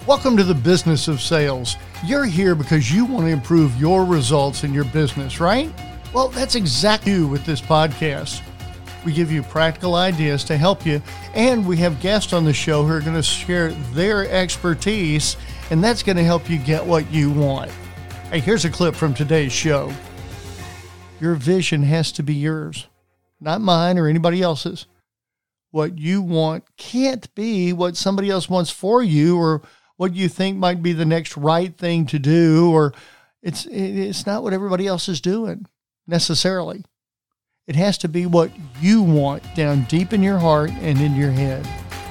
Welcome to the Business of Sales. You're here because you want to improve your results in your business, right? Well, that's exactly with this podcast. We give you practical ideas to help you, and we have guests on the show who are going to share their expertise, and that's going to help you get what you want. Hey, here's a clip from today's show. Your vision has to be yours, not mine or anybody else's. What you want can't be what somebody else wants for you, or what you think might be the next right thing to do, or it's not what everybody else is doing necessarily. It has to be what you want down deep in your heart and in your head.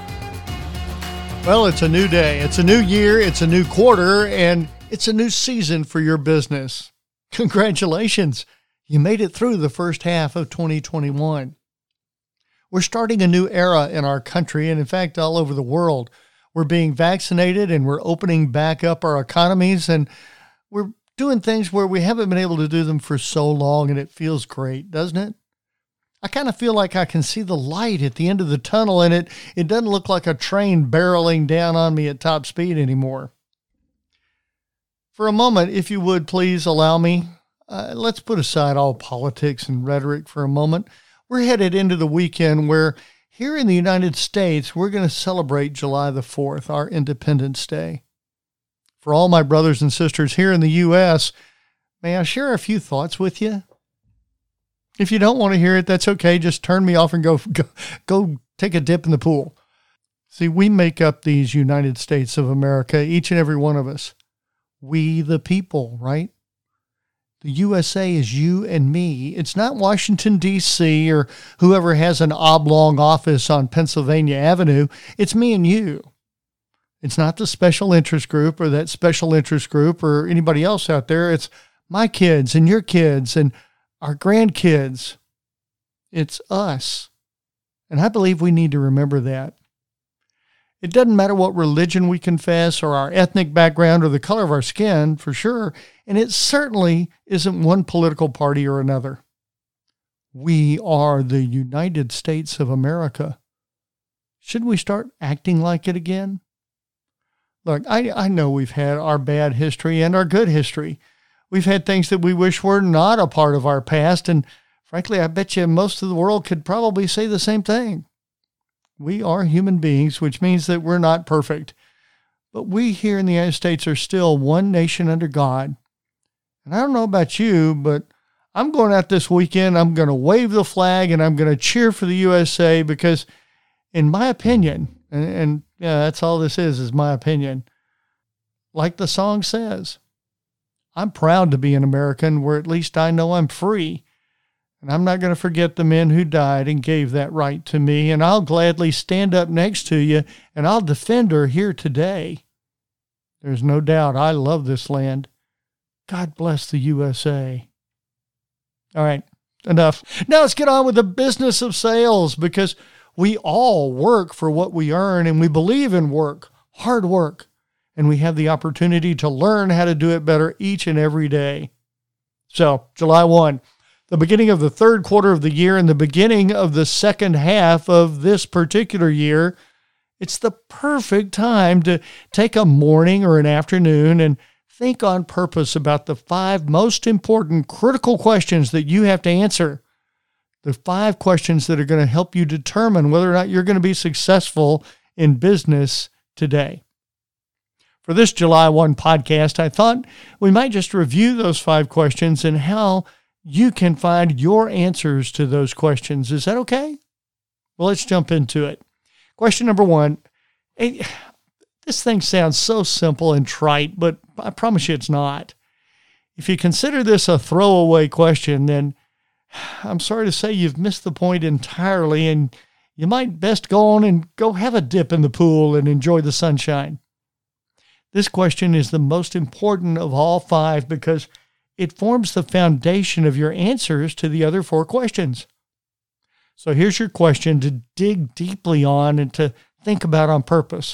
Well, it's a new day. It's a new year. It's a new quarter, and it's a new season for your business. Congratulations. You made it through the first half of 2021. We're starting a new era in our country, and in fact, all over the world. We're being vaccinated, and we're opening back up our economies, and we're doing things where we haven't been able to do them for so long, and it feels great, doesn't it? I kind of feel like I can see the light at the end of the tunnel, and it doesn't look like a train barreling down on me at top speed anymore. For a moment, if you would please allow me, let's put aside all politics and rhetoric for a moment. We're headed into the weekend where here in the United States, we're going to celebrate July the 4th, our Independence Day. For all my brothers and sisters here in the U.S., may I share a few thoughts with you? If you don't want to hear it, that's okay. Just turn me off and go take a dip in the pool. See, we make up these United States of America, each and every one of us. We the people, right? The USA is you and me. It's not Washington, D.C. or whoever has an oblong office on Pennsylvania Avenue. It's me and you. It's not the special interest group or that special interest group or anybody else out there. It's my kids and your kids and our grandkids. It's us. And I believe we need to remember that. It doesn't matter what religion we confess or our ethnic background or the color of our skin, for sure. And it certainly isn't one political party or another. We are the United States of America. Shouldn't we start acting like it again? Look, I know we've had our bad history and our good history. We've had things that we wish were not a part of our past. And frankly, I bet you most of the world could probably say the same thing. We are human beings, which means that we're not perfect. But we here in the United States are still one nation under God. And I don't know about you, but I'm going out this weekend. I'm going to wave the flag and I'm going to cheer for the USA because in my opinion, and yeah, that's all this is my opinion. Like the song says, I'm proud to be an American where at least I know I'm free. And I'm not going to forget the men who died and gave that right to me. And I'll gladly stand up next to you and I'll defend her here today. There's no doubt I love this land. God bless the USA. All right, enough. Now let's get on with the business of sales because we all work for what we earn and we believe in work, hard work, and we have the opportunity to learn how to do it better each and every day. So, July 1. The beginning of the third quarter of the year and the beginning of the second half of this particular year, it's the perfect time to take a morning or an afternoon and think on purpose about the 5 most important critical questions that you have to answer. The 5 questions that are going to help you determine whether or not you're going to be successful in business today. For this July 1 podcast, I thought we might just review those 5 questions and how you can find your answers to those questions. Is that okay? Well, let's jump into it. Question number 1. This thing sounds so simple and trite, but I promise you it's not. If you consider this a throwaway question, then I'm sorry to say you've missed the point entirely, and you might best go on and go have a dip in the pool and enjoy the sunshine. This question is the most important of all 5 because it forms the foundation of your answers to the other 4 questions. So here's your question to dig deeply on and to think about on purpose.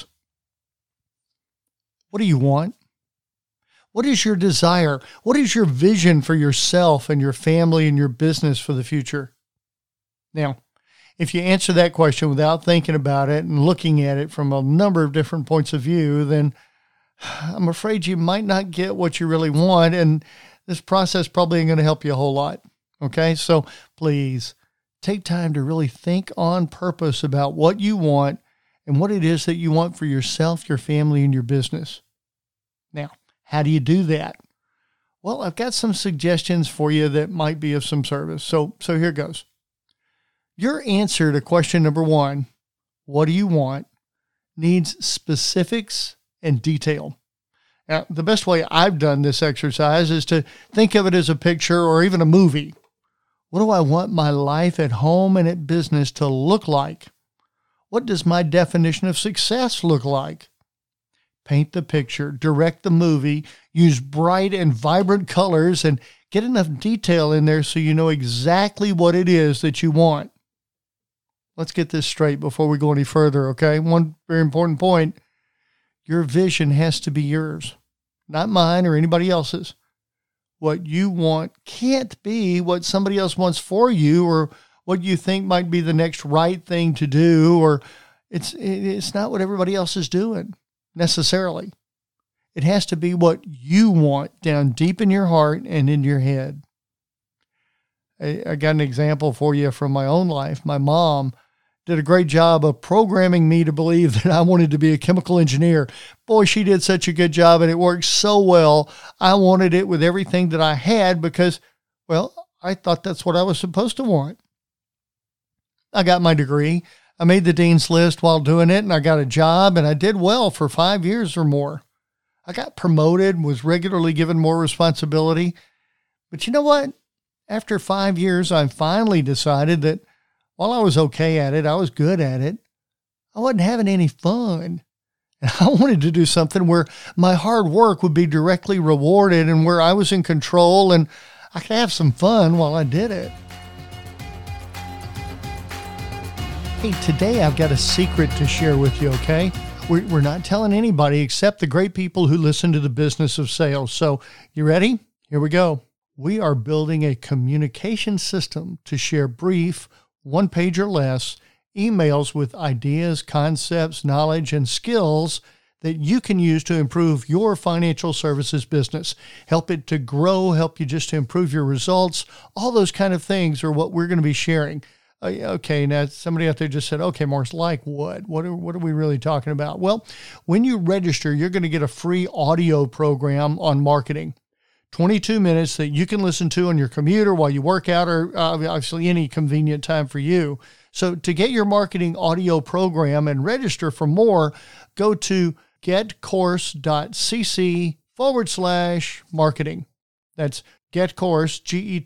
What do you want? What is your desire? What is your vision for yourself and your family and your business for the future? Now, if you answer that question without thinking about it and looking at it from a number of different points of view, then I'm afraid you might not get what you really want, and this process probably ain't going to help you a whole lot. Okay, so please take time to really think on purpose about what you want and what it is that you want for yourself, your family, and your business. Now, how do you do that? Well, I've got some suggestions for you that might be of some service. So here goes. Your answer to question number 1, what do you want, needs specifics and detail. Now, the best way I've done this exercise is to think of it as a picture or even a movie. What do I want my life at home and at business to look like? What does my definition of success look like? Paint the picture, direct the movie, use bright and vibrant colors, and get enough detail in there so you know exactly what it is that you want. Let's get this straight before we go any further, okay? One very important point. Your vision has to be yours, not mine or anybody else's. What you want can't be what somebody else wants for you or what you think might be the next right thing to do, or it's not what everybody else is doing necessarily. It has to be what you want down deep in your heart and in your head. I got an example for you from my own life. My mom did a great job of programming me to believe that I wanted to be a chemical engineer. Boy, she did such a good job, and it worked so well. I wanted it with everything that I had because, well, I thought that's what I was supposed to want. I got my degree. I made the dean's list while doing it, and I got a job, and I did well for 5 years or more. I got promoted, was regularly given more responsibility. But you know what? After 5 years, I finally decided that while I was okay at it, I was good at it, I wasn't having any fun. And I wanted to do something where my hard work would be directly rewarded and where I was in control and I could have some fun while I did it. Hey, today I've got a secret to share with you, okay? We're not telling anybody except the great people who listen to the business of sales. So, you ready? Here we go. We are building a communication system to share brief, 1 page or less, emails with ideas, concepts, knowledge, and skills that you can use to improve your financial services business, help it to grow, help you just to improve your results. All those kind of things are what we're going to be sharing. Okay, now somebody out there just said, okay, Morris, like what? What are we really talking about? Well, when you register, you're going to get a free audio program on marketing. 22 minutes that you can listen to on your commuter while you work out or obviously any convenient time for you. So to get your marketing audio program and register for more, go to getcourse.cc/marketing. That's getcourse,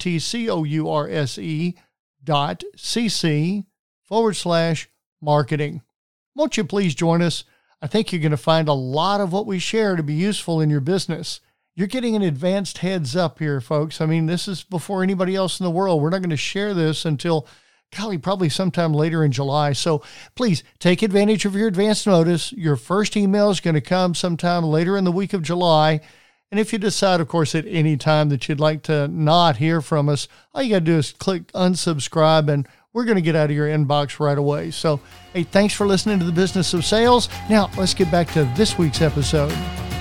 getcourse.cc/marketing. Won't you please join us? I think you're going to find a lot of what we share to be useful in your business. You're getting an advanced heads up here, folks. I mean, this is before anybody else in the world. We're not going to share this until, golly, probably sometime later in July. So please take advantage of your advance notice. Your first email is going to come sometime later in the week of July. And if you decide, of course, at any time that you'd like to not hear from us, all you got to do is click unsubscribe and we're going to get out of your inbox right away. So, hey, thanks for listening to The Business of Sales. Now, let's get back to this week's episode.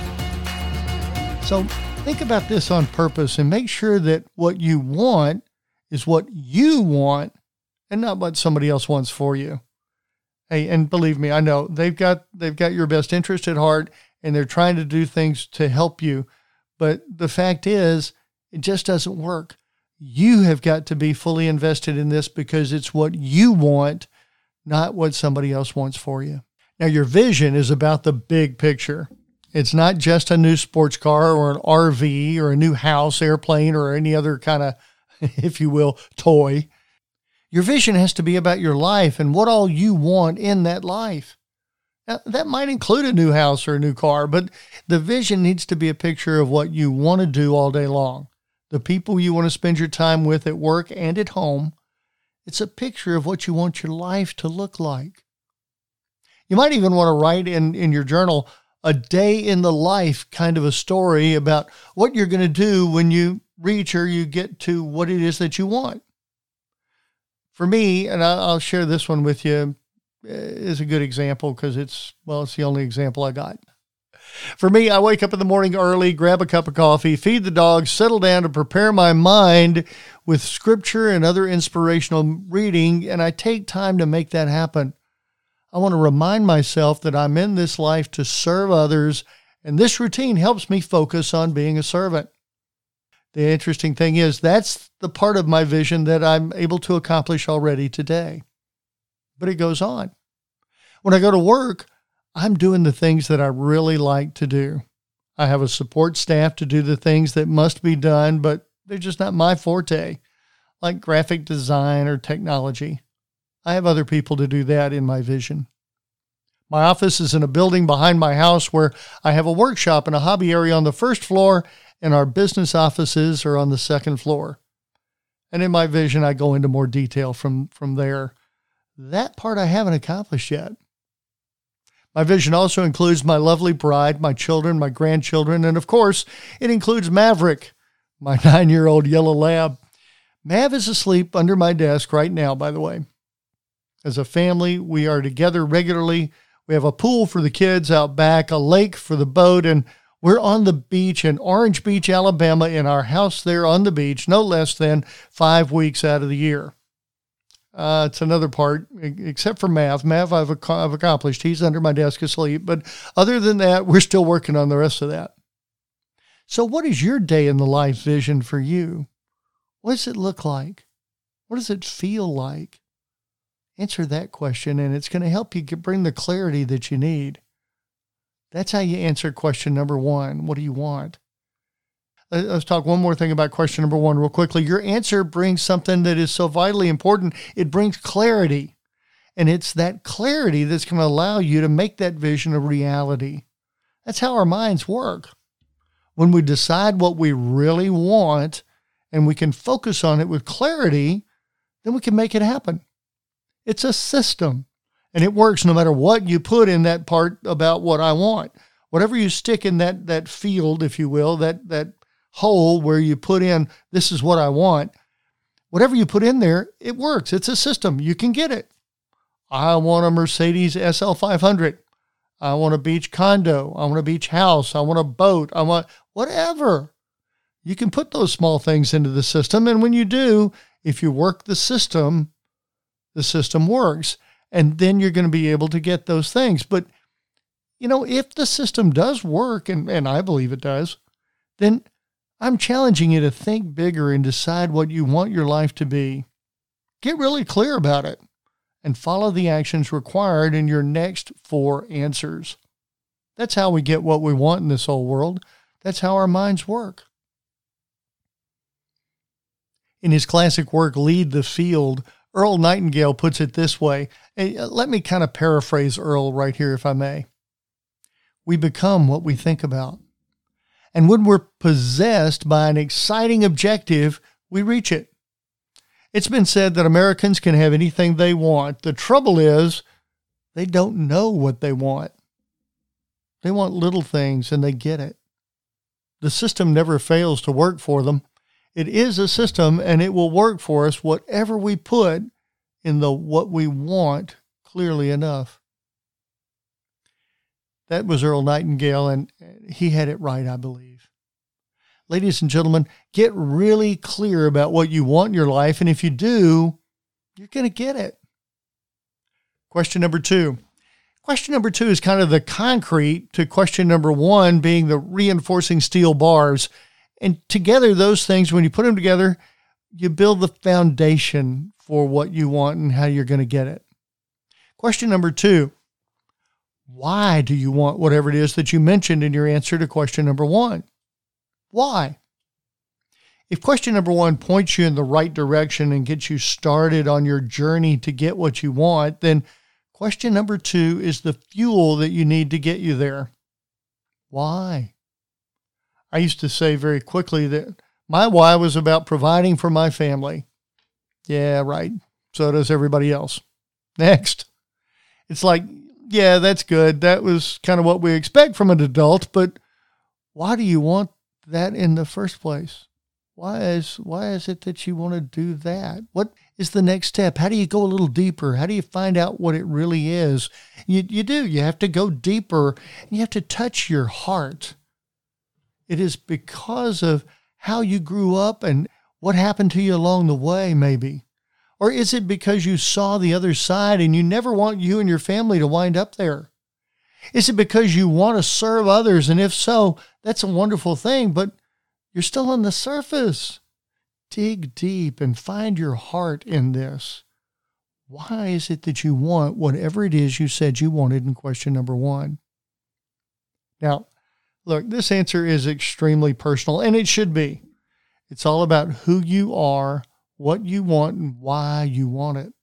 So think about this on purpose and make sure that what you want is what you want and not what somebody else wants for you. Hey, and believe me, I know they've got your best interest at heart and they're trying to do things to help you. But the fact is, it just doesn't work. You have got to be fully invested in this because it's what you want, not what somebody else wants for you. Now, your vision is about the big picture. It's not just a new sports car or an RV or a new house, airplane, or any other kind of, if you will, toy. Your vision has to be about your life and what all you want in that life. Now, that might include a new house or a new car, but the vision needs to be a picture of what you want to do all day long. The people you want to spend your time with at work and at home. It's a picture of what you want your life to look like. You might even want to write in your journal a day in the life kind of a story about what you're going to do when you reach or you get to what it is that you want. For me, and I'll share this one with you, is a good example because it's the only example I got. For me, I wake up in the morning early, grab a cup of coffee, feed the dogs, settle down to prepare my mind with scripture and other inspirational reading, and I take time to make that happen. I want to remind myself that I'm in this life to serve others, and this routine helps me focus on being a servant. The interesting thing is that's the part of my vision that I'm able to accomplish already today. But it goes on. When I go to work, I'm doing the things that I really like to do. I have a support staff to do the things that must be done, but they're just not my forte, like graphic design or technology. I have other people to do that in my vision. My office is in a building behind my house where I have a workshop and a hobby area on the first floor, and our business offices are on the second floor. And in my vision, I go into more detail from there. That part I haven't accomplished yet. My vision also includes my lovely bride, my children, my grandchildren, and of course, it includes Maverick, my 9-year-old yellow lab. Mav is asleep under my desk right now, by the way. As a family, we are together regularly. We have a pool for the kids out back, a lake for the boat, and we're on the beach in Orange Beach, Alabama, in our house there on the beach, no less than 5 weeks out of the year. It's another part, except for Mav. Mav I've accomplished. He's under my desk asleep. But other than that, we're still working on the rest of that. So what is your day in the life vision for you? What does it look like? What does it feel like? Answer that question, and it's going to help you bring the clarity that you need. That's how you answer question number 1. What do you want? Let's talk one more thing about question number 1 real quickly. Your answer brings something that is so vitally important. It brings clarity. And it's that clarity that's going to allow you to make that vision a reality. That's how our minds work. When we decide what we really want and we can focus on it with clarity, then we can make it happen. It's a system, and it works no matter what you put in that part about what I want. Whatever you stick in that field, if you will, that hole where you put in, this is what I want. Whatever you put in there, it works. It's a system. You can get it. I want a Mercedes SL 500. I want a beach condo. I want a beach house. I want a boat. I want whatever. You can put those small things into the system. And when you do, if you work the system works. And then you're going to be able to get those things. But, if the system does work, and I believe it does, then I'm challenging you to think bigger and decide what you want your life to be. Get really clear about it and follow the actions required in your next 4 answers. That's how we get what we want in this whole world. That's how our minds work. In his classic work, Lead the Field, Earl Nightingale puts it this way. Let me kind of paraphrase Earl right here, if I may. We become what we think about. And when we're possessed by an exciting objective, we reach it. It's been said that Americans can have anything they want. The trouble is, they don't know what they want. They want little things, and they get it. The system never fails to work for them. It is a system, and it will work for us whatever we put in the what we want clearly enough. That was Earl Nightingale, and he had it right, I believe. Ladies and gentlemen, get really clear about what you want in your life, and if you do, you're going to get it. Question number 2. Question number 2 is kind of the concrete to question number 1 being the reinforcing steel bars. And together, those things, when you put them together, you build the foundation for what you want and how you're going to get it. Question number 2, why do you want whatever it is that you mentioned in your answer to question number 1? Why? If question number 1 points you in the right direction and gets you started on your journey to get what you want, then question number 2 is the fuel that you need to get you there. Why? I used to say very quickly that my why was about providing for my family. Yeah, right. So does everybody else. Next. It's like, yeah, that's good. That was kind of what we expect from an adult, but why do you want that in the first place? Why is it that you want to do that? What is the next step? How do you go a little deeper? How do you find out what it really is? You have to go deeper, and you have to touch your heart. It is because of how you grew up and what happened to you along the way, maybe. Or is it because you saw the other side and you never want you and your family to wind up there? Is it because you want to serve others? And if so, that's a wonderful thing, but you're still on the surface. Dig deep and find your heart in this. Why is it that you want whatever it is you said you wanted in question number 1? Now, look, this answer is extremely personal, and it should be. It's all about who you are, what you want, and why you want it.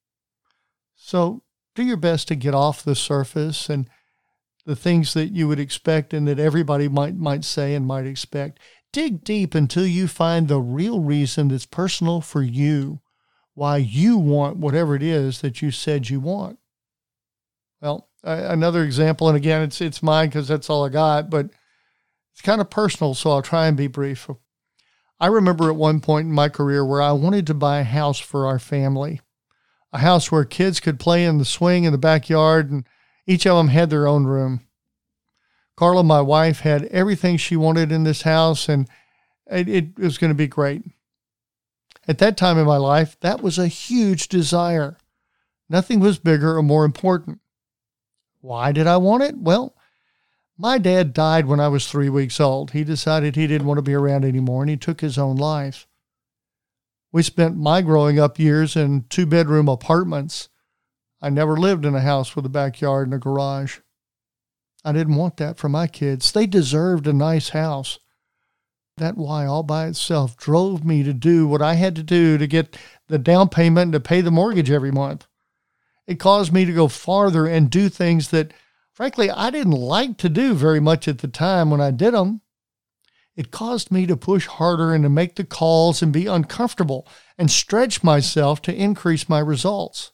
So do your best to get off the surface and the things that you would expect and that everybody might say and might expect. Dig deep until you find the real reason that's personal for you, why you want whatever it is that you said you want. Well, another example, and again, it's mine because that's all I got, but it's kind of personal, so I'll try and be brief. I remember at one point in my career where I wanted to buy a house for our family, a house where kids could play in the swing in the backyard, and each of them had their own room. Carla, my wife, had everything she wanted in this house, and it was going to be great. At that time in my life, that was a huge desire. Nothing was bigger or more important. Why did I want it? Well, my dad died when I was 3 weeks old. He decided he didn't want to be around anymore, and he took his own life. We spent my growing up years in 2-bedroom apartments. I never lived in a house with a backyard and a garage. I didn't want that for my kids. They deserved a nice house. That why all by itself drove me to do what I had to do to get the down payment and to pay the mortgage every month. It caused me to go farther and do things that, frankly, I didn't like to do very much at the time when I did them. It caused me to push harder and to make the calls and be uncomfortable and stretch myself to increase my results.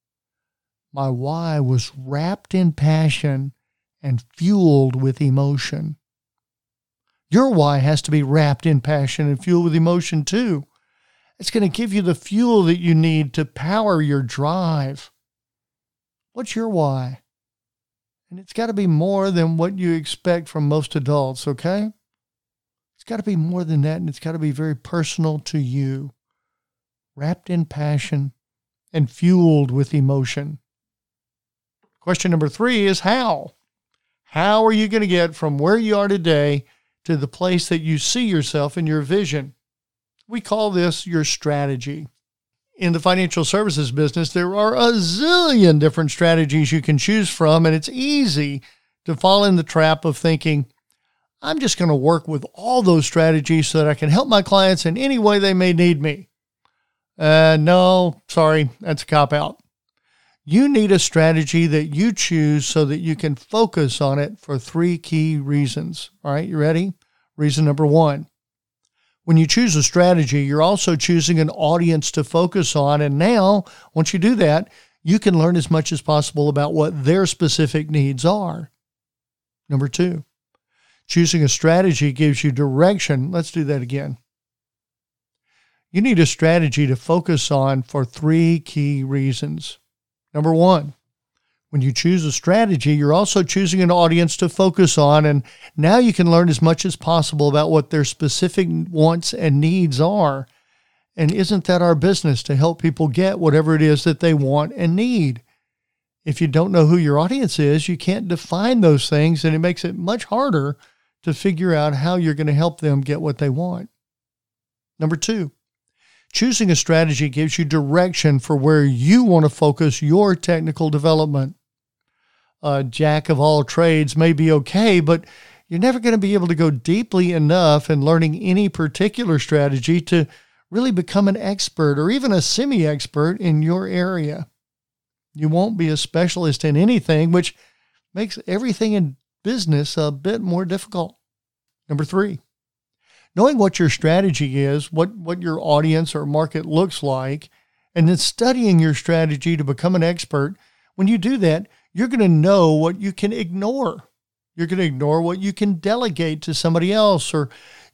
My why was wrapped in passion and fueled with emotion. Your why has to be wrapped in passion and fueled with emotion too. It's going to give you the fuel that you need to power your drive. What's your why? And it's got to be more than what you expect from most adults, okay? It's got to be more than that, and it's got to be very personal to you, wrapped in passion and fueled with emotion. Question number 3 is how? How are you going to get from where you are today to the place that you see yourself in your vision? We call this your strategy. In the financial services business, there are a zillion different strategies you can choose from, and it's easy to fall in the trap of thinking, I'm just going to work with all those strategies so that I can help my clients in any way they may need me. No, sorry, that's a cop-out. You need a strategy that you choose so that you can focus on it for 3 key reasons. All right, you ready? Reason number 1. When you choose a strategy, you're also choosing an audience to focus on. And now, once you do that, you can learn as much as possible about what their specific needs are. Number 2, choosing a strategy gives you direction. Let's do that again. You need a strategy to focus on for 3 key reasons. Number 1, when you choose a strategy, you're also choosing an audience to focus on, and now you can learn as much as possible about what their specific wants and needs are. And isn't that our business, to help people get whatever it is that they want and need? If you don't know who your audience is, you can't define those things, and it makes it much harder to figure out how you're going to help them get what they want. Number 2, choosing a strategy gives you direction for where you want to focus your technical development. A jack of all trades may be okay, but you're never going to be able to go deeply enough in learning any particular strategy to really become an expert or even a semi-expert in your area. You won't be a specialist in anything, which makes everything in business a bit more difficult. Number 3, knowing what your strategy is, what your audience or market looks like, and then studying your strategy to become an expert. When you do that, you're going to know what you can ignore. You're going to ignore what you can delegate to somebody else, or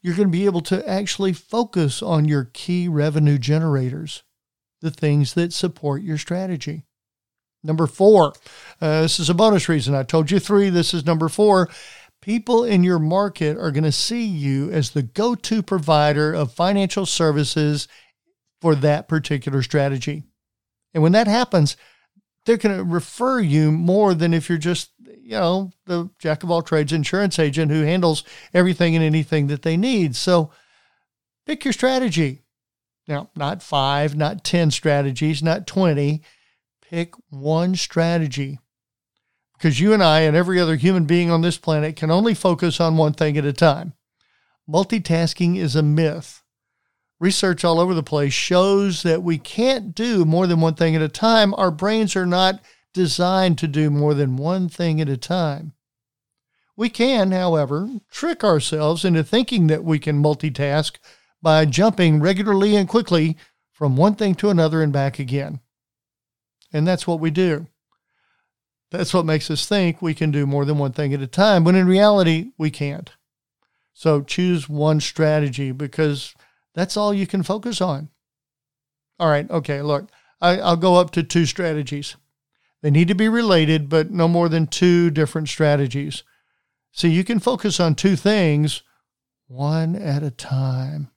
you're going to be able to actually focus on your key revenue generators, the things that support your strategy. Number 4, this is a bonus reason. I told you 3, this is number 4. People in your market are going to see you as the go-to provider of financial services for that particular strategy. And when that happens, they're going to refer you more than if you're just, the jack of all trades insurance agent who handles everything and anything that they need. So pick your strategy. Now, not 5, not 10 strategies, not 20. Pick one strategy, because you and I and every other human being on this planet can only focus on one thing at a time. Multitasking is a myth. Research all over the place shows that we can't do more than one thing at a time. Our brains are not designed to do more than one thing at a time. We can, however, trick ourselves into thinking that we can multitask by jumping regularly and quickly from one thing to another and back again. And that's what we do. That's what makes us think we can do more than one thing at a time, when in reality, we can't. So choose one strategy, because that's all you can focus on. All right, okay, look, I'll go up to 2 strategies. They need to be related, but no more than 2 different strategies. So you can focus on 2 things, one at a time.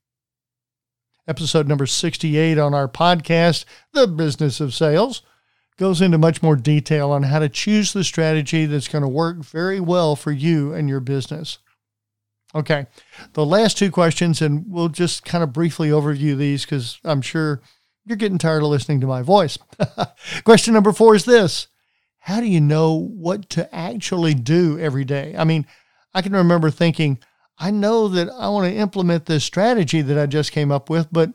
Episode number 68 on our podcast, The Business of Sales, goes into much more detail on how to choose the strategy that's going to work very well for you and your business. Okay, the last 2 questions, and we'll just kind of briefly overview these because I'm sure you're getting tired of listening to my voice. Question number 4 is this: how do you know what to actually do every day? I mean, I can remember thinking, I know that I want to implement this strategy that I just came up with, but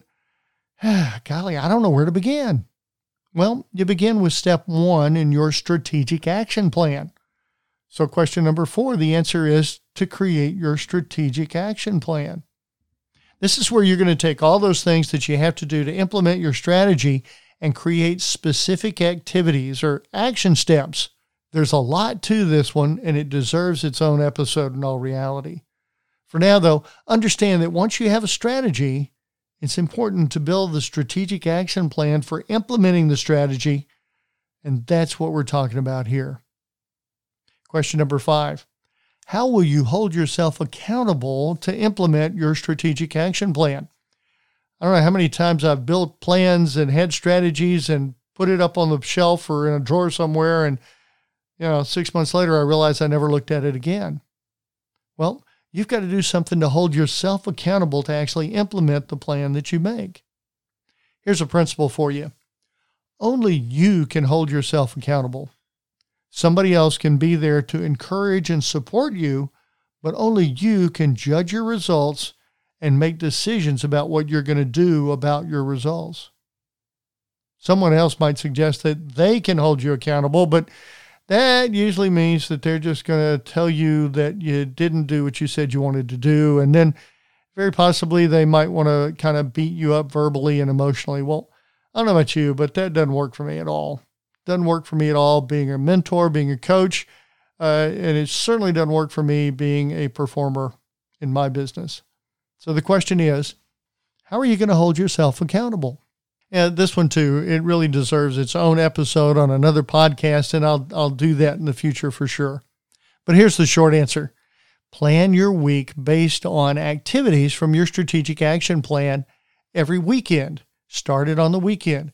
golly, I don't know where to begin. Well, you begin with step 1 in your strategic action plan. So question number 4, the answer is to create your strategic action plan. This is where you're going to take all those things that you have to do to implement your strategy and create specific activities or action steps. There's a lot to this one, and it deserves its own episode in all reality. For now, though, understand that once you have a strategy, it's important to build the strategic action plan for implementing the strategy, and that's what we're talking about here. Question number 5. How will you hold yourself accountable to implement your strategic action plan? I don't know how many times I've built plans and had strategies and put it up on the shelf or in a drawer somewhere, and 6 months later I realized I never looked at it again. Well, you've got to do something to hold yourself accountable to actually implement the plan that you make. Here's a principle for you. Only you can hold yourself accountable. Somebody else can be there to encourage and support you, but only you can judge your results and make decisions about what you're going to do about your results. Someone else might suggest that they can hold you accountable, but that usually means that they're just going to tell you that you didn't do what you said you wanted to do. And then very possibly they might want to kind of beat you up verbally and emotionally. Well, I don't know about you, but that doesn't work for me at all. Doesn't work for me at all being a mentor, being a coach. And it certainly doesn't work for me being a performer in my business. So the question is, how are you going to hold yourself accountable? And this one too, it really deserves its own episode on another podcast, and I'll do that in the future for sure. But here's the short answer. Plan your week based on activities from your strategic action plan every weekend. Start it on the weekend.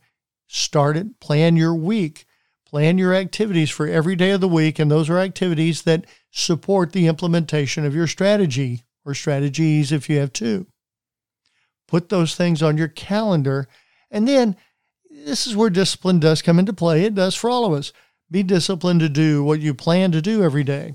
Plan your week. Plan your activities for every day of the week, and those are activities that support the implementation of your strategy, or strategies if you have 2. Put those things on your calendar. And then this is where discipline does come into play. It does for all of us. Be disciplined to do what you plan to do every day.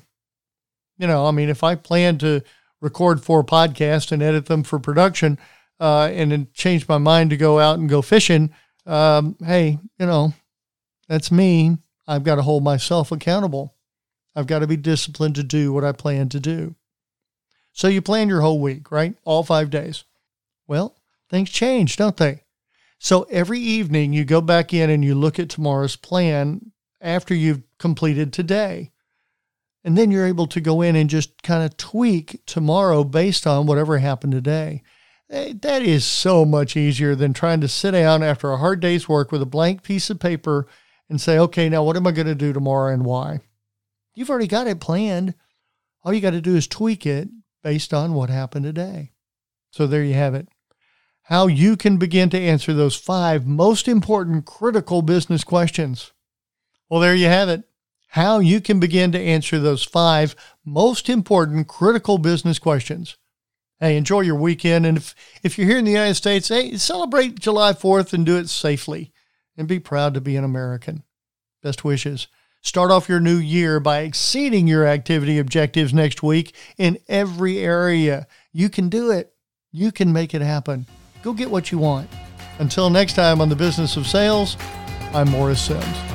If I plan to record 4 podcasts and edit them for production, and then change my mind to go out and go fishing, hey, that's me. I've got to hold myself accountable. I've got to be disciplined to do what I plan to do. So you plan your whole week, right? All 5 days. Well, things change, don't they? So every evening you go back in and you look at tomorrow's plan after you've completed today. And then you're able to go in and just kind of tweak tomorrow based on whatever happened today. That is so much easier than trying to sit down after a hard day's work with a blank piece of paper and say, okay, now what am I going to do tomorrow and why? You've already got it planned. All you got to do is tweak it based on what happened today. So there you have it. How you can begin to answer those 5 most important critical business questions. Well, there you have it. How you can begin to answer those 5 most important critical business questions. Hey, enjoy your weekend. And if you're here in the United States, hey, celebrate July 4th and do it safely. And be proud to be an American. Best wishes. Start off your new year by exceeding your activity objectives next week in every area. You can do it. You can make it happen. Go get what you want. Until next time on The Business of Sales, I'm Morris Sims.